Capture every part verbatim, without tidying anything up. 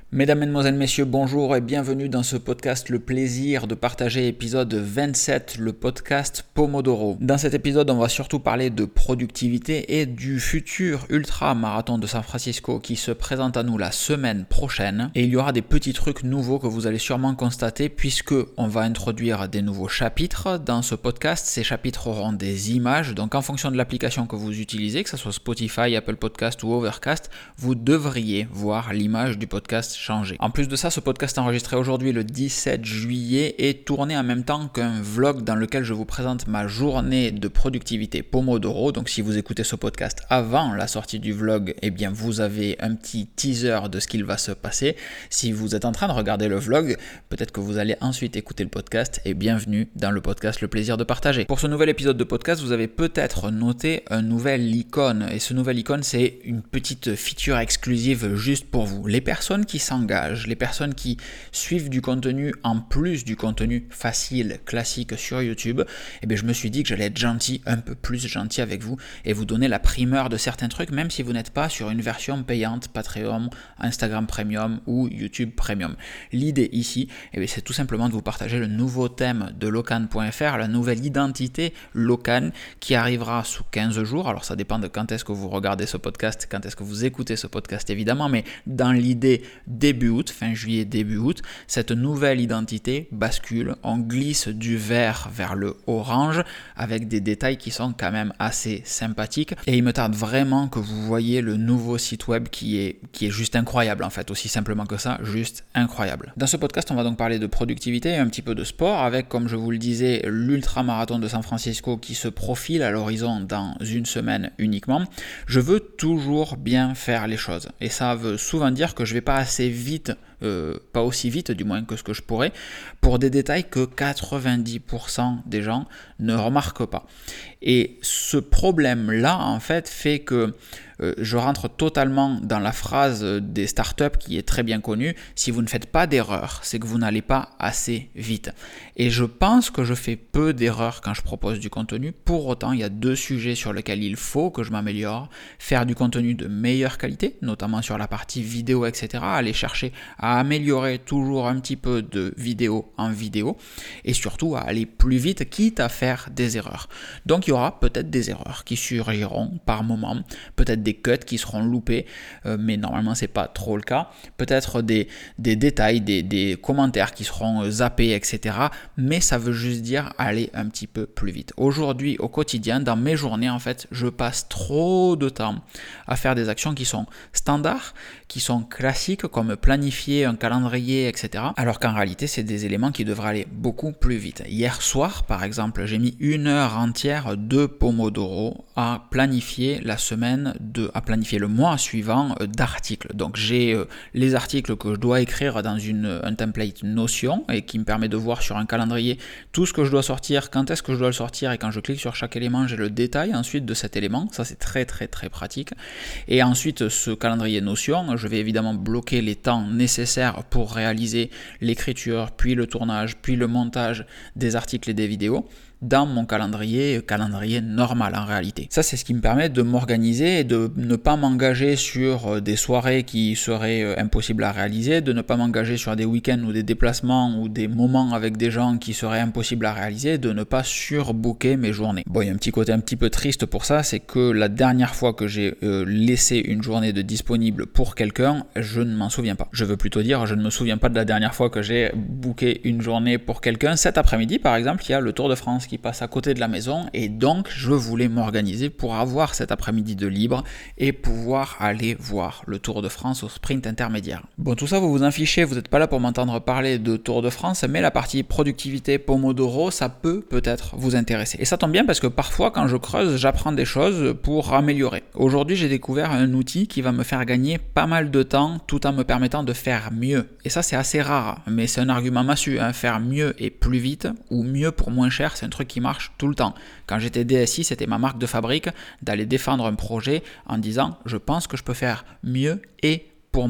Mesdames, Mesdemoiselles, Messieurs, bonjour et bienvenue dans ce podcast Le plaisir de partager, épisode vingt-sept, le podcast Pomodoro. Dans cet épisode, on va surtout parler de productivité et du futur ultra-marathon de San Francisco qui se présente à nous la semaine prochaine. Et il y aura des petits trucs nouveaux que vous allez sûrement constater puisque on va introduire des nouveaux chapitres dans ce podcast. Ces chapitres auront des images, donc en fonction de l'application que vous utilisez, que ce soit Spotify, Apple Podcast ou Overcast, vous devriez voir l'image du podcast changer. En plus de ça, ce podcast enregistré aujourd'hui le dix-sept juillet est tourné en même temps qu'un vlog dans lequel je vous présente ma journée de productivité Pomodoro. Donc si vous écoutez ce podcast avant la sortie du vlog, eh bien vous avez un petit teaser de ce qu'il va se passer. Si vous êtes en train de regarder le vlog, peut-être que vous allez ensuite écouter le podcast et bienvenue dans le podcast Le plaisir de partager. Pour ce nouvel épisode de podcast, vous avez peut-être noté un nouvel icône et ce nouvel icône, c'est une petite feature exclusive juste pour vous. Les personnes qui s'engagent, les personnes qui suivent du contenu en plus du contenu facile, classique sur YouTube, eh bien je me suis dit que j'allais être gentil, un peu plus gentil avec vous et vous donner la primeur de certains trucs, même si vous n'êtes pas sur une version payante, Patreon, Instagram Premium ou YouTube Premium. L'idée ici, eh bien, c'est tout simplement de vous partager le nouveau thème de Locan point F R, la nouvelle identité Locan qui arrivera sous quinze jours. Alors ça dépend de quand est-ce que vous regardez ce podcast, quand est-ce que vous écoutez ce podcast évidemment, mais dans l'idée début août, fin juillet, début août, cette nouvelle identité bascule, on glisse du vert vers le orange avec des détails qui sont quand même assez sympathiques et il me tarde vraiment que vous voyez le nouveau site web qui est, qui est juste incroyable en fait, aussi simplement que ça, juste incroyable. Dans ce podcast, on va donc parler de productivité et un petit peu de sport avec, comme je vous le disais, l'ultra-marathon de San Francisco qui se profile à l'horizon dans une semaine uniquement. Je veux toujours bien faire les choses et ça veut souvent dire que je vais pas assez vite, euh, pas aussi vite du moins que ce que je pourrais, pour des détails que quatre-vingt-dix pour cent des gens ne remarquent pas. Et ce problème-là, en fait, fait que euh, je rentre totalement dans la phrase des startups qui est très bien connue, si vous ne faites pas d'erreurs, c'est que vous n'allez pas assez vite. Et je pense que je fais peu d'erreurs quand je propose du contenu. Pour autant, il y a deux sujets sur lesquels il faut que je m'améliore. Faire du contenu de meilleure qualité, notamment sur la partie vidéo, et cetera. Aller chercher à améliorer toujours un petit peu de vidéo en vidéo. Et surtout, à aller plus vite, quitte à faire des erreurs. Donc, il y aura peut-être des erreurs qui surgiront par moment, peut-être des cuts qui seront loupés, euh, mais normalement c'est pas trop le cas, peut-être des, des détails, des, des commentaires qui seront zappés, et cetera. Mais ça veut juste dire aller un petit peu plus vite. Aujourd'hui, au quotidien, dans mes journées, en fait, je passe trop de temps à faire des actions qui sont standards, qui sont classiques, comme planifier un calendrier, et cetera. Alors qu'en réalité, c'est des éléments qui devraient aller beaucoup plus vite. Hier soir, par exemple, j'ai mis une heure entière de Pomodoro à planifier la semaine, de, à planifier le mois suivant d'articles. Donc j'ai euh, les articles que je dois écrire dans une, un template Notion et qui me permet de voir sur un calendrier tout ce que je dois sortir, quand est-ce que je dois le sortir et quand je clique sur chaque élément, j'ai le détail ensuite de cet élément. Ça, c'est très très très pratique. Et ensuite, ce calendrier Notion, je vais évidemment bloquer les temps nécessaires pour réaliser l'écriture, puis le tournage, puis le montage des articles et des vidéos dans mon calendrier, calendrier normal en réalité. Ça, c'est ce qui me permet de m'organiser et de ne pas m'engager sur des soirées qui seraient impossibles à réaliser, de ne pas m'engager sur des week-ends ou des déplacements ou des moments avec des gens qui seraient impossibles à réaliser, de ne pas surbooker mes journées. Bon, il y a un petit côté un petit peu triste pour ça, c'est que la dernière fois que j'ai euh, laissé une journée de disponible pour quelqu'un, je ne m'en souviens pas. Je veux plutôt dire, je ne me souviens pas de la dernière fois que j'ai booké une journée pour quelqu'un. Cet après-midi, par exemple, il y a le Tour de France qui passe à côté de la maison et donc je voulais m'organiser pour avoir cet après-midi de libre et pouvoir aller voir le Tour de France au sprint intermédiaire. Bon, tout ça, vous vous en fichez, vous n'êtes pas là pour m'entendre parler de Tour de France, mais la partie productivité Pomodoro, ça peut peut-être vous intéresser. Et ça tombe bien parce que parfois, quand je creuse, j'apprends des choses pour améliorer. Aujourd'hui, j'ai découvert un outil qui va me faire gagner pas mal de temps tout en me permettant de faire mieux. Et ça, c'est assez rare, mais c'est un argument massu, hein. Faire mieux et plus vite ou mieux pour moins cher, c'est un truc qui marche tout le temps. Quand j'étais D S I, c'était ma marque de fabrique d'aller défendre un projet en disant « je pense que je peux faire mieux et pour moins cher ».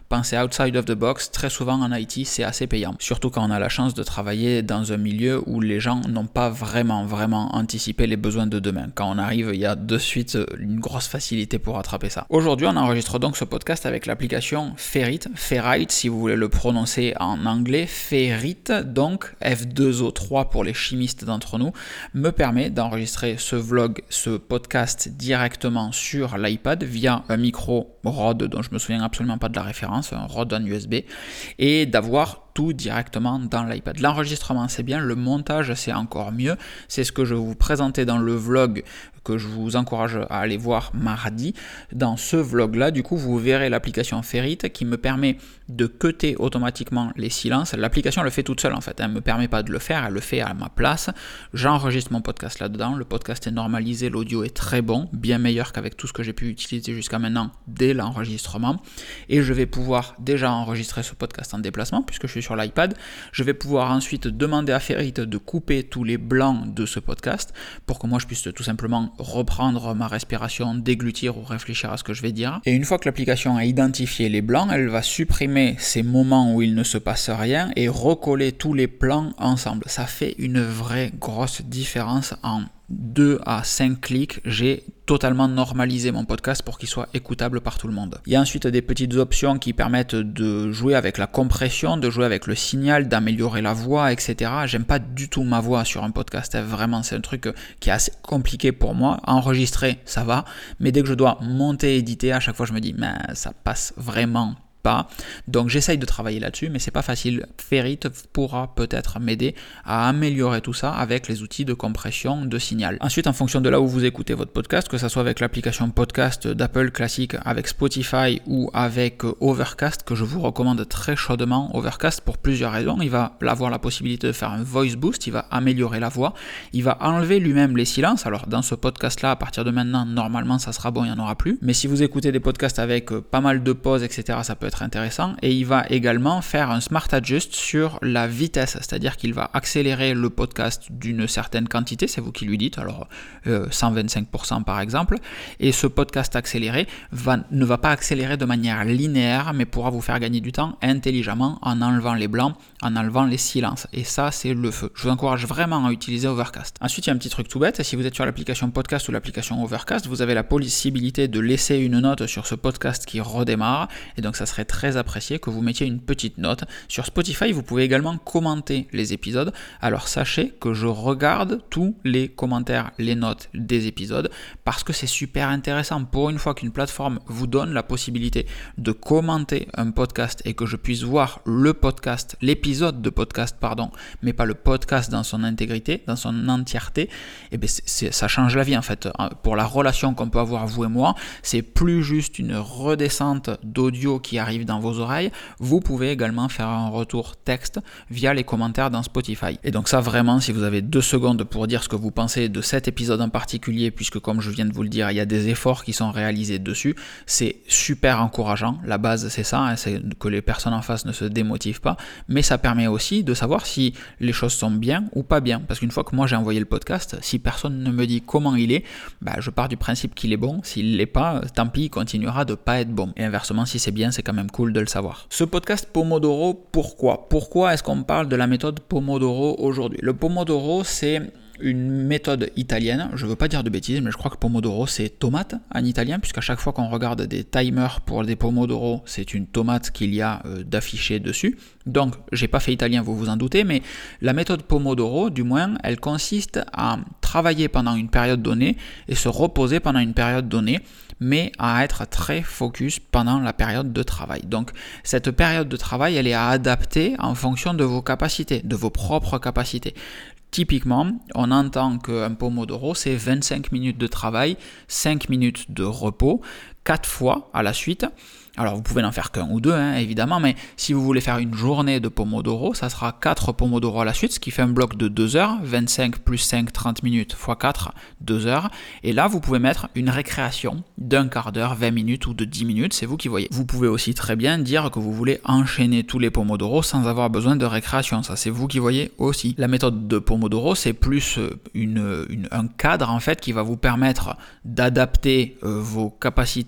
Pensez outside of the box, très souvent en I T c'est assez payant. Surtout quand on a la chance de travailler dans un milieu où les gens n'ont pas vraiment vraiment anticipé les besoins de demain. Quand on arrive, il y a de suite une grosse facilité pour rattraper ça. Aujourd'hui on enregistre donc ce podcast avec l'application Ferrite, Ferrite si vous voulez le prononcer en anglais, Ferrite, donc F deux O trois pour les chimistes d'entre nous, me permet d'enregistrer ce vlog, ce podcast directement sur l'iPad via un micro Rode dont je me souviens absolument pas de la référence, un Rode en U S B, et d'avoir tout directement dans l'iPad. L'enregistrement c'est bien, le montage c'est encore mieux, c'est ce que je vais vous présenter dans le vlog que je vous encourage à aller voir mardi. Dans ce vlog là, du coup, vous verrez l'application Ferrite qui me permet de cutter automatiquement les silences. L'application le fait toute seule en fait, elle ne me permet pas de le faire, elle le fait à ma place. J'enregistre mon podcast là-dedans, le podcast est normalisé, l'audio est très bon, bien meilleur qu'avec tout ce que j'ai pu utiliser jusqu'à maintenant dès l'enregistrement. Et je vais pouvoir déjà enregistrer ce podcast en déplacement puisque je suis sur l'iPad. Je vais pouvoir ensuite demander à Ferrite de couper tous les blancs de ce podcast pour que moi je puisse tout simplement reprendre ma respiration, déglutir ou réfléchir à ce que je vais dire. Et une fois que l'application a identifié les blancs, elle va supprimer ces moments où il ne se passe rien et recoller tous les plans ensemble. Ça fait une vraie grosse différence. En deux à cinq clics, j'ai totalement normalisé mon podcast pour qu'il soit écoutable par tout le monde. Il y a ensuite des petites options qui permettent de jouer avec la compression, de jouer avec le signal, d'améliorer la voix, et cetera. J'aime pas du tout ma voix sur un podcast, vraiment c'est un truc qui est assez compliqué pour moi. Enregistrer, ça va, mais dès que je dois monter, éditer, à chaque fois je me dis, mais ça passe vraiment pas. Donc j'essaye de travailler là-dessus, mais c'est pas facile. Ferrite pourra peut-être m'aider à améliorer tout ça avec les outils de compression de signal. Ensuite, en fonction de là où vous écoutez votre podcast, que ce soit avec l'application podcast d'Apple classique, avec Spotify ou avec Overcast, que je vous recommande très chaudement, Overcast pour plusieurs raisons. Il va avoir la possibilité de faire un voice boost, il va améliorer la voix, il va enlever lui-même les silences. Alors dans ce podcast-là, à partir de maintenant, normalement ça sera bon, il n'y en aura plus. Mais si vous écoutez des podcasts avec pas mal de pauses, et cetera, ça peut être intéressant. Et il va également faire un smart adjust sur la vitesse, c'est-à-dire qu'il va accélérer le podcast d'une certaine quantité, c'est vous qui lui dites, alors euh, cent vingt-cinq pour cent par exemple, et ce podcast accéléré va, ne va pas accélérer de manière linéaire, mais pourra vous faire gagner du temps intelligemment en enlevant les blancs, en enlevant les silences, et ça c'est le feu. Je vous encourage vraiment à utiliser Overcast. Ensuite, il y a un petit truc tout bête, si vous êtes sur l'application podcast ou l'application Overcast, vous avez la possibilité de laisser une note sur ce podcast qui redémarre, et donc ça serait très apprécié que vous mettiez une petite note. Sur Spotify, vous pouvez également commenter les épisodes. Alors sachez que je regarde tous les commentaires, les notes des épisodes parce que c'est super intéressant. Pour une fois qu'une plateforme vous donne la possibilité de commenter un podcast et que je puisse voir le podcast, l'épisode de podcast, pardon, mais pas le podcast dans son intégrité, dans son entièreté, et bien c'est, c'est, ça change la vie en fait. Pour la relation qu'on peut avoir vous et moi, c'est plus juste une redescente d'audio qui arrive dans vos oreilles, vous pouvez également faire un retour texte via les commentaires dans Spotify. Et donc ça vraiment, si vous avez deux secondes pour dire ce que vous pensez de cet épisode en particulier, puisque comme je viens de vous le dire, il y a des efforts qui sont réalisés dessus, c'est super encourageant. La base c'est ça, hein, c'est que les personnes en face ne se démotivent pas, mais ça permet aussi de savoir si les choses sont bien ou pas bien. Parce qu'une fois que moi j'ai envoyé le podcast, si personne ne me dit comment il est, bah, je pars du principe qu'il est bon. S'il l'est pas, tant pis, il continuera de pas être bon. Et inversement, si c'est bien, c'est quand même cool de le savoir. Ce podcast Pomodoro, pourquoi Pourquoi est-ce qu'on parle de la méthode Pomodoro aujourd'hui? Le Pomodoro, c'est une méthode italienne, je ne veux pas dire de bêtises, mais je crois que Pomodoro c'est tomate en italien, puisqu'à chaque fois qu'on regarde des timers pour des Pomodoro, c'est une tomate qu'il y a euh, d'affiché dessus. Donc, j'ai pas fait italien, vous vous en doutez, mais la méthode Pomodoro, du moins, elle consiste à travailler pendant une période donnée et se reposer pendant une période donnée, mais à être très focus pendant la période de travail. Donc, cette période de travail, elle est à adapter en fonction de vos capacités, de vos propres capacités. Typiquement, on entend qu'un Pomodoro, c'est vingt-cinq minutes de travail, cinq minutes de repos, quatre fois à la suite. Alors vous pouvez n'en faire qu'un ou deux, hein, évidemment, mais si vous voulez faire une journée de Pomodoro, ça sera quatre Pomodoro à la suite, ce qui fait un bloc de deux heures, vingt-cinq plus cinq, trente minutes fois quatre, deux heures. Et là, vous pouvez mettre une récréation d'un quart d'heure, vingt minutes ou de dix minutes, c'est vous qui voyez. Vous pouvez aussi très bien dire que vous voulez enchaîner tous les Pomodoro sans avoir besoin de récréation, ça c'est vous qui voyez aussi. La méthode de Pomodoro, c'est plus une, une, un cadre en fait qui va vous permettre d'adapter euh, vos capacités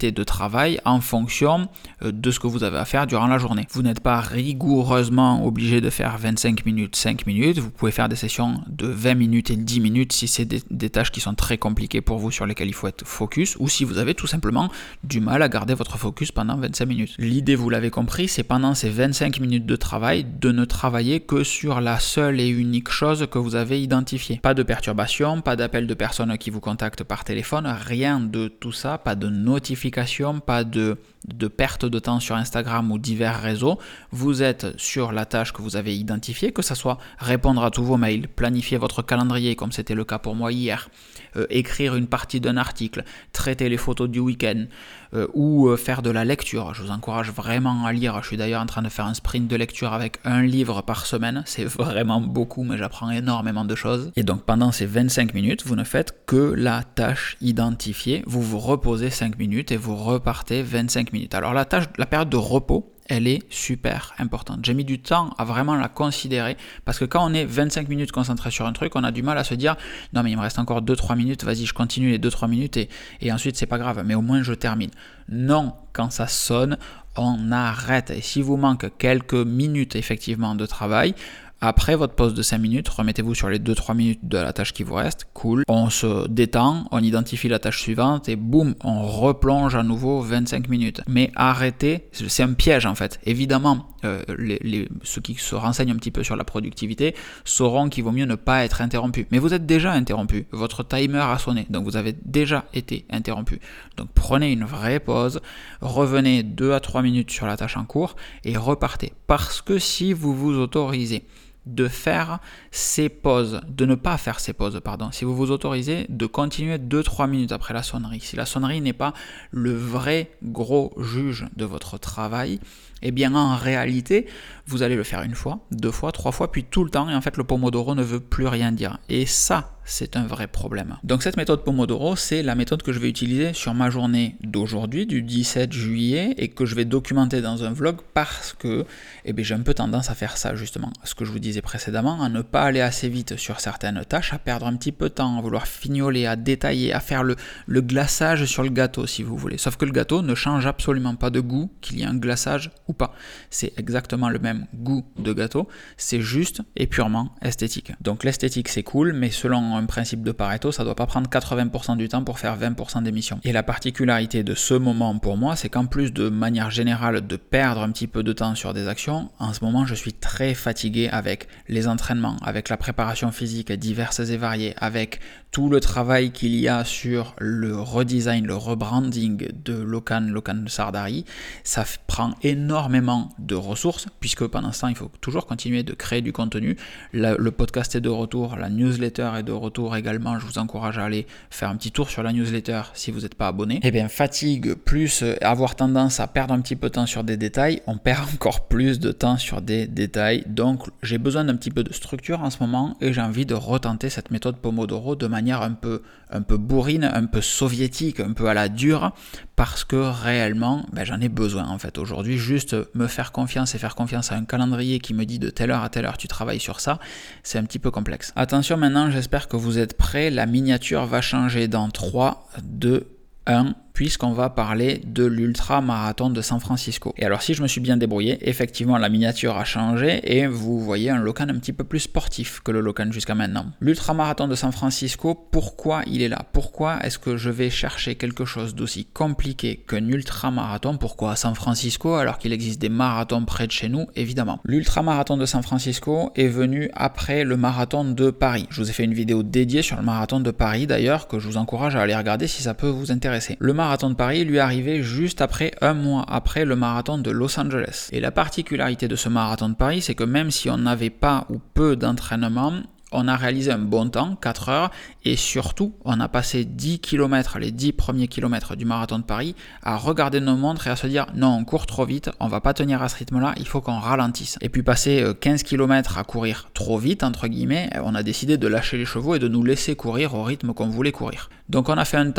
quantité de travail en fonction de ce que vous avez à faire durant la journée. Vous n'êtes pas rigoureusement obligé de faire vingt-cinq minutes, cinq minutes. Vous pouvez faire des sessions de vingt minutes et dix minutes si c'est des, des tâches qui sont très compliquées pour vous, sur lesquelles il faut être focus, ou si vous avez tout simplement du mal à garder votre focus pendant vingt-cinq minutes. L'idée, vous l'avez compris, c'est pendant ces vingt-cinq minutes de travail de ne travailler que sur la seule et unique chose que vous avez identifiée. Pas de perturbation, pas d'appel de personnes qui vous contactent par téléphone, rien de tout ça, pas de notification, pas de, de perte de temps sur Instagram ou divers réseaux. Vous êtes sur la tâche que vous avez identifiée, que ce soit répondre à tous vos mails, planifier votre calendrier comme c'était le cas pour moi hier, euh, écrire une partie d'un article, traiter les photos du week-end euh, ou euh, faire de la lecture. Je vous encourage vraiment à lire. Je suis d'ailleurs en train de faire un sprint de lecture avec un livre par semaine. C'est vraiment beaucoup, mais j'apprends énormément de choses. Et donc pendant ces vingt-cinq minutes, vous ne faites que la tâche identifiée. Vous vous reposez cinq minutes et vous repartez vingt-cinq minutes. Alors la tâche, la période de repos, elle est super importante. J'ai mis du temps à vraiment la considérer parce que quand on est vingt-cinq minutes concentré sur un truc, on a du mal à se dire « Non mais il me reste encore deux trois minutes, vas-y je continue les deux trois minutes et, et ensuite c'est pas grave, mais au moins je termine. » Non, quand ça sonne, on arrête. Et s'il vous manque quelques minutes effectivement de travail, après votre pause de cinq minutes, remettez-vous sur les deux trois minutes de la tâche qui vous reste. Cool. On se détend, on identifie la tâche suivante et boum, on replonge à nouveau vingt-cinq minutes. Mais arrêtez, c'est un piège en fait. Évidemment, euh, les, les, ceux qui se renseignent un petit peu sur la productivité sauront qu'il vaut mieux ne pas être interrompu. Mais vous êtes déjà interrompu. Votre timer a sonné, donc vous avez déjà été interrompu. Donc prenez une vraie pause, revenez deux à trois minutes sur la tâche en cours et repartez. Parce que si vous vous autorisez de faire ces pauses, de ne pas faire ces pauses, pardon, si vous vous autorisez de continuer deux trois minutes après la sonnerie, si la sonnerie n'est pas le vrai gros juge de votre travail, eh bien en réalité, vous allez le faire une fois, deux fois, trois fois, puis tout le temps, et en fait le Pomodoro ne veut plus rien dire. Et ça, c'est un vrai problème. Donc cette méthode Pomodoro, c'est la méthode que je vais utiliser sur ma journée d'aujourd'hui, du dix-sept juillet, et que je vais documenter dans un vlog parce que eh bien, j'ai un peu tendance à faire ça justement. Ce que je vous disais précédemment, à ne pas aller assez vite sur certaines tâches, à perdre un petit peu de temps, à vouloir fignoler, à détailler, à faire le, le glaçage sur le gâteau si vous voulez. Sauf que le gâteau ne change absolument pas de goût, qu'il y ait un glaçage ou pas. C'est exactement le même goût de gâteau, c'est juste et purement esthétique. Donc l'esthétique c'est cool, mais selon un principe de Pareto, ça ne doit pas prendre quatre-vingts pour cent du temps pour faire vingt pour cent d'émissions. Et la particularité de ce moment pour moi, c'est qu'en plus de manière générale de perdre un petit peu de temps sur des actions, en ce moment je suis très fatigué avec les entraînements, avec la préparation physique diverses et variées, avec tout le travail qu'il y a sur le redesign, le rebranding de Locan, Locan Sardari. Ça prend énormément de ressources puisque pendant ce temps il faut toujours continuer de créer du contenu. Le, le podcast est de retour, la newsletter est de retour également. Je vous encourage à aller faire un petit tour sur la newsletter si vous n'êtes pas abonné. Et bien fatigue plus avoir tendance à perdre un petit peu de temps sur des détails, on perd encore plus de temps sur des détails. Donc j'ai besoin d'un petit peu de structure en ce moment et j'ai envie de retenter cette méthode Pomodoro de manière un peu, un peu bourrine, un peu soviétique, un peu à la dure, parce que réellement ben, j'en ai besoin en fait aujourd'hui. Juste me faire confiance et faire confiance à un calendrier qui me dit de telle heure à telle heure tu travailles sur ça, c'est un petit peu complexe. Attention maintenant, j'espère que vous êtes prêts, la miniature va changer dans trois, deux, un, puisqu'on va parler de l'ultra-marathon de San Francisco. Et alors si je me suis bien débrouillé, effectivement la miniature a changé et vous voyez un Locan un petit peu plus sportif que le Locan jusqu'à maintenant. L'ultra-marathon de San Francisco, pourquoi il est là? Pourquoi est-ce que je vais chercher quelque chose d'aussi compliqué qu'un ultra-marathon? Pourquoi à San Francisco alors qu'il existe des marathons près de chez nous? Évidemment. L'ultra-marathon de San Francisco est venu après le marathon de Paris. Je vous ai fait une vidéo dédiée sur le marathon de Paris d'ailleurs que je vous encourage à aller regarder si ça peut vous intéresser. Le marathon de Paris lui est arrivé juste après, un mois après le marathon de Los Angeles. Et la particularité de ce marathon de Paris, c'est que même si on n'avait pas ou peu d'entraînement, on a réalisé un bon temps, quatre heures, et surtout, on a passé dix kilomètres, les dix premiers kilomètres du marathon de Paris, à regarder nos montres et à se dire « Non, on court trop vite, on va pas tenir à ce rythme-là, il faut qu'on ralentisse. » Et puis passer quinze kilomètres à courir trop vite, entre guillemets, on a décidé de lâcher les chevaux et de nous laisser courir au rythme qu'on voulait courir. Donc on a fait un temps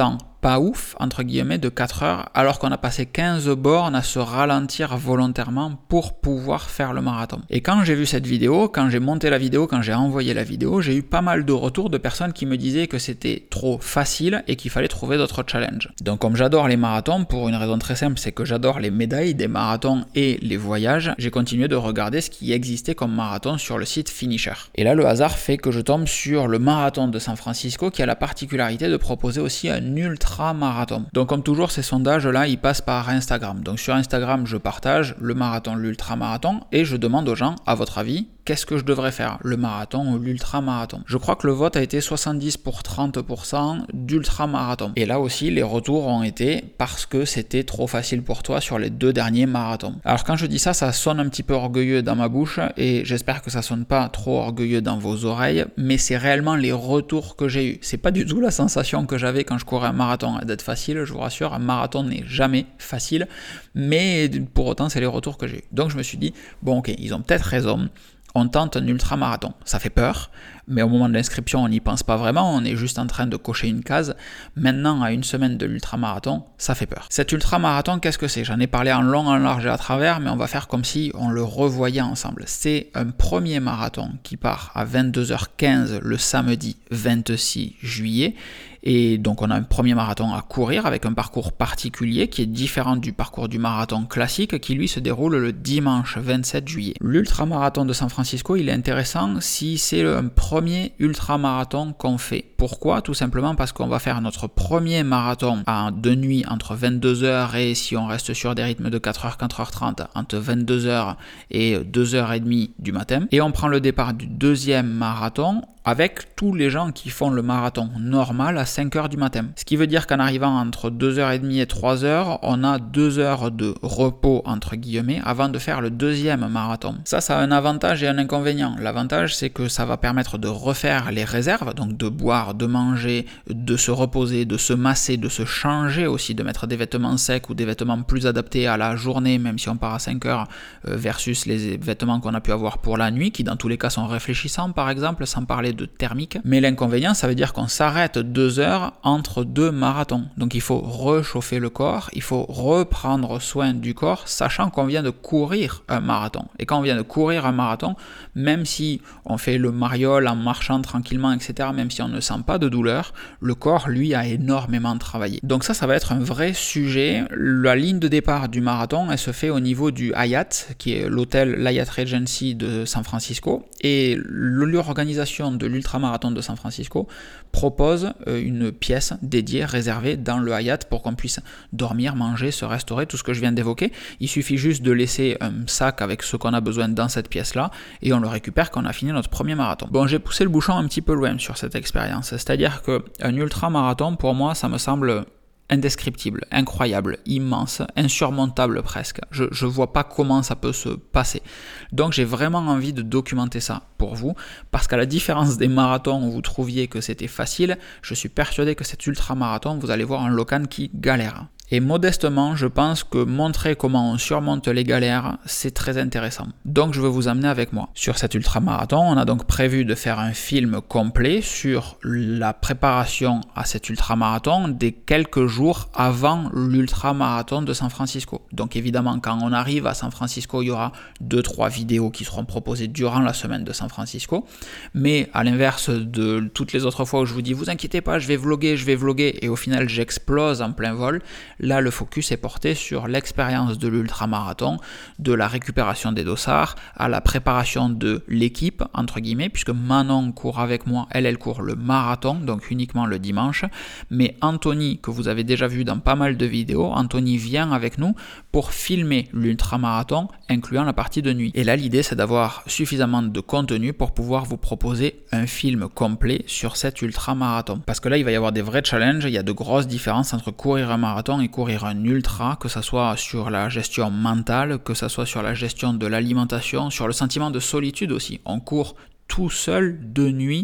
pas ouf, entre guillemets, de quatre heures, alors qu'on a passé quinze bornes à se ralentir volontairement pour pouvoir faire le marathon. Et quand j'ai vu cette vidéo, quand j'ai monté la vidéo, quand j'ai envoyé la vidéo, j'ai eu pas mal de retours de personnes qui me disaient que c'était trop facile et qu'il fallait trouver d'autres challenges. Donc comme j'adore les marathons, pour une raison très simple, c'est que j'adore les médailles des marathons et les voyages, j'ai continué de regarder ce qui existait comme marathon sur le site Finisher. Et là, le hasard fait que je tombe sur le marathon de San Francisco qui a la particularité de proposer aussi un ultra-marathon. Donc comme toujours, ces sondages-là, ils passent par Instagram. Donc sur Instagram, je partage le marathon, l'ultra-marathon et je demande aux gens, à votre avis, qu'est-ce que je devrais faire, le marathon ou l'ultra-marathon? Je crois que le vote a été soixante-dix pour trente pour cent d'ultra-marathon. Et là aussi, les retours ont été parce que c'était trop facile pour toi sur les deux derniers marathons. Alors quand je dis ça, ça sonne un petit peu orgueilleux dans ma bouche et j'espère que ça sonne pas trop orgueilleux dans vos oreilles, mais c'est réellement les retours que j'ai eu. C'est pas du tout la sensation que j'avais quand je courais un marathon d'être facile, je vous rassure, un marathon n'est jamais facile, mais pour autant, c'est les retours que j'ai eu. Donc je me suis dit, bon ok, ils ont peut-être raison. On tente un ultramarathon. Ça fait peur, mais au moment de l'inscription, on n'y pense pas vraiment, on est juste en train de cocher une case. Maintenant, à une semaine de l'ultramarathon, ça fait peur. Cet ultramarathon, qu'est-ce que c'est? J'en ai parlé en long, en large et à travers, mais on va faire comme si on le revoyait ensemble. C'est un premier marathon qui part à vingt-deux heures quinze le samedi vingt-six juillet. Et donc on a un premier marathon à courir avec un parcours particulier qui est différent du parcours du marathon classique qui lui se déroule le dimanche vingt-sept juillet. L'ultramarathon de San Francisco, il est intéressant si c'est un premier ultramarathon qu'on fait. Pourquoi? Tout simplement parce qu'on va faire notre premier marathon à de nuit entre vingt-deux heures et si on reste sur des rythmes de quatre heures, quatre heures trente, entre vingt-deux heures et deux heures trente du matin. Et on prend le départ du deuxième marathon avec tous les gens qui font le marathon normal à cinq heures du matin. Ce qui veut dire qu'en arrivant entre deux heures trente et trois heures, on a deux heures de repos entre guillemets avant de faire le deuxième marathon. Ça, ça a un avantage et un inconvénient. L'avantage, c'est que ça va permettre de refaire les réserves, donc de boire, de manger, de se reposer, de se masser, de se changer aussi, de mettre des vêtements secs ou des vêtements plus adaptés à la journée, même si on part à cinq heures, versus les vêtements qu'on a pu avoir pour la nuit, qui dans tous les cas sont réfléchissants par exemple, sans parler de thermique. Mais l'inconvénient, ça veut dire qu'on s'arrête deux heures entre deux marathons. Donc il faut réchauffer le corps, il faut reprendre soin du corps, sachant qu'on vient de courir un marathon. Et quand on vient de courir un marathon, même si on fait le mariole en marchant tranquillement, et cetera, même si on ne sent pas de douleur, le corps, lui, a énormément travaillé. Donc ça, ça va être un vrai sujet. La ligne de départ du marathon, elle se fait au niveau du Hyatt, qui est l'hôtel l'Hyatt Regency de San Francisco. Et l'organisation de l'ultramarathon de San Francisco propose une pièce dédiée, réservée dans le Hyatt pour qu'on puisse dormir, manger, se restaurer, tout ce que je viens d'évoquer. Il suffit juste de laisser un sac avec ce qu'on a besoin dans cette pièce-là et on le récupère quand on a fini notre premier marathon. Bon, j'ai poussé le bouchon un petit peu loin sur cette expérience, c'est-à-dire qu'un ultramarathon, pour moi, ça me semble indescriptible, incroyable, immense, insurmontable presque. Je ne vois pas comment ça peut se passer. Donc j'ai vraiment envie de documenter ça pour vous, parce qu'à la différence des marathons où vous trouviez que c'était facile, je suis persuadé que cet ultra-marathon, vous allez voir un locan qui galère. Et modestement, je pense que montrer comment on surmonte les galères, c'est très intéressant. Donc je veux vous amener avec moi. Sur cet ultramarathon, on a donc prévu de faire un film complet sur la préparation à cet ultramarathon des quelques jours avant l'ultramarathon de San Francisco. Donc évidemment, quand on arrive à San Francisco, il y aura deux trois vidéos qui seront proposées durant la semaine de San Francisco. Mais à l'inverse de toutes les autres fois où je vous dis, vous inquiétez pas, je vais vlogger, je vais vlogger, et au final j'explose en plein vol. Là, le focus est porté sur l'expérience de l'ultramarathon, de la récupération des dossards, à la préparation de l'équipe, entre guillemets, puisque Manon court avec moi, elle, elle court le marathon, donc uniquement le dimanche. Mais Anthony, que vous avez déjà vu dans pas mal de vidéos, Anthony vient avec nous pour filmer l'ultramarathon, incluant la partie de nuit. Et là, l'idée, c'est d'avoir suffisamment de contenu pour pouvoir vous proposer un film complet sur cet ultramarathon. Parce que là, il va y avoir des vrais challenges, il y a de grosses différences entre courir un marathon et courir un ultra, que ce soit sur la gestion mentale, que ce soit sur la gestion de l'alimentation, sur le sentiment de solitude aussi. On court tout seul de nuit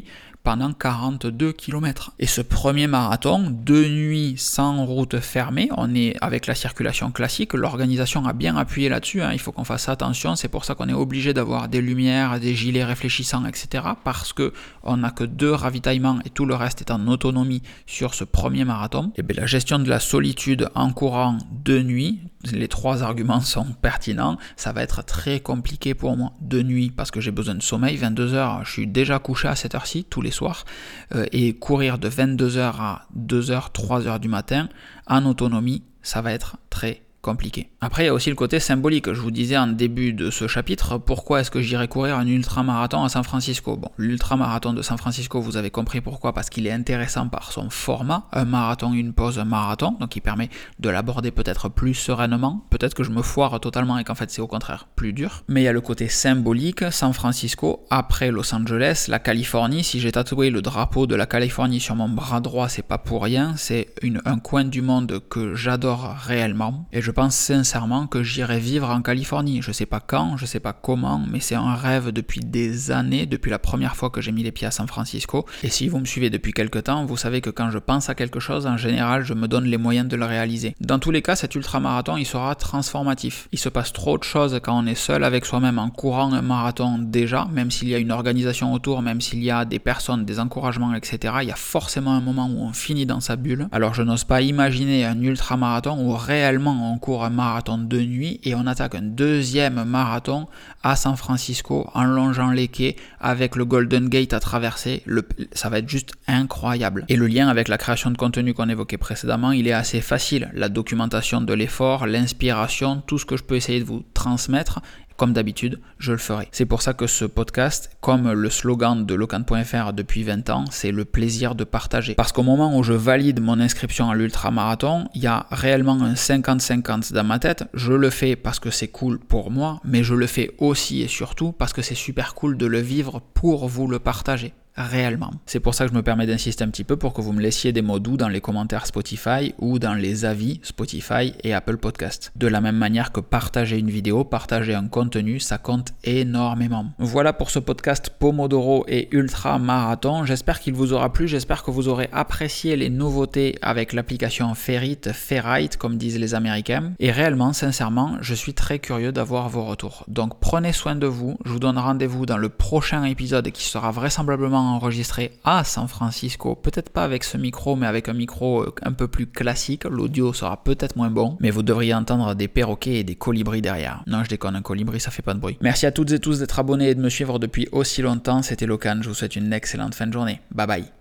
pendant quarante-deux kilomètres. Et ce premier marathon, de nuit, sans route fermée, on est avec la circulation classique, l'organisation a bien appuyé là-dessus, hein, il faut qu'on fasse attention, c'est pour ça qu'on est obligé d'avoir des lumières, des gilets réfléchissants, et cetera, parce qu'on n'a que deux ravitaillements et tout le reste est en autonomie sur ce premier marathon. Et bien la gestion de la solitude en courant de nuit, les trois arguments sont pertinents, ça va être très compliqué pour moi de nuit parce que j'ai besoin de sommeil, vingt-deux heures, je suis déjà couché à cette heure-ci tous les soirs, euh, et courir de vingt-deux heures à deux heures, trois heures du matin en autonomie, ça va être très compliqué. Après, il y a aussi le côté symbolique. Je vous disais en début de ce chapitre, pourquoi est-ce que j'irais courir un ultramarathon à San Francisco? Bon, l'ultramarathon de San Francisco, vous avez compris pourquoi, parce qu'il est intéressant par son format, un marathon, une pause, un marathon, donc il permet de l'aborder peut-être plus sereinement, peut-être que je me foire totalement et qu'en fait c'est au contraire plus dur, mais il y a le côté symbolique, San Francisco, après Los Angeles, la Californie, si j'ai tatoué le drapeau de la Californie sur mon bras droit, c'est pas pour rien, c'est une, un coin du monde que j'adore réellement, et je Je pense sincèrement que j'irai vivre en Californie. Je sais pas quand, je sais pas comment, mais c'est un rêve depuis des années, depuis la première fois que j'ai mis les pieds à San Francisco. Et si vous me suivez depuis quelques temps, vous savez que quand je pense à quelque chose, en général, je me donne les moyens de le réaliser. Dans tous les cas, cet ultramarathon, il sera transformatif. Il se passe trop de choses quand on est seul avec soi-même en courant un marathon déjà, même s'il y a une organisation autour, même s'il y a des personnes, des encouragements, et cetera. Il y a forcément un moment où on finit dans sa bulle. Alors je n'ose pas imaginer un ultramarathon où réellement on court un marathon de nuit et on attaque un deuxième marathon à San Francisco en longeant les quais avec le Golden Gate à traverser. Le, ça va être juste incroyable. Et le lien avec la création de contenu qu'on évoquait précédemment, il est assez facile. La documentation de l'effort, l'inspiration, tout ce que je peux essayer de vous transmettre, comme d'habitude, je le ferai. C'est pour ça que ce podcast, comme le slogan de locan point f r depuis vingt ans, c'est le plaisir de partager. Parce qu'au moment où je valide mon inscription à l'ultramarathon, il y a réellement un cinquante cinquante dans ma tête. Je le fais parce que c'est cool pour moi, mais je le fais aussi et surtout parce que c'est super cool de le vivre pour vous le partager. Réellement. C'est pour ça que je me permets d'insister un petit peu pour que vous me laissiez des mots doux dans les commentaires Spotify ou dans les avis Spotify et Apple Podcast. De la même manière que partager une vidéo, partager un contenu, ça compte énormément. Voilà pour ce podcast Pomodoro et Ultra Marathon. J'espère qu'il vous aura plu, j'espère que vous aurez apprécié les nouveautés avec l'application Ferrit, Ferrite comme disent les Américains. Et réellement, sincèrement, je suis très curieux d'avoir vos retours. Donc prenez soin de vous, je vous donne rendez-vous dans le prochain épisode qui sera vraisemblablement enregistré à San Francisco, peut-être pas avec ce micro, mais avec un micro un peu plus classique. L'audio sera peut-être moins bon, mais vous devriez entendre des perroquets et des colibris derrière. Non, je déconne, un colibri, ça fait pas de bruit. Merci à toutes et tous d'être abonnés et de me suivre depuis aussi longtemps. C'était Locan, je vous souhaite une excellente fin de journée. Bye bye.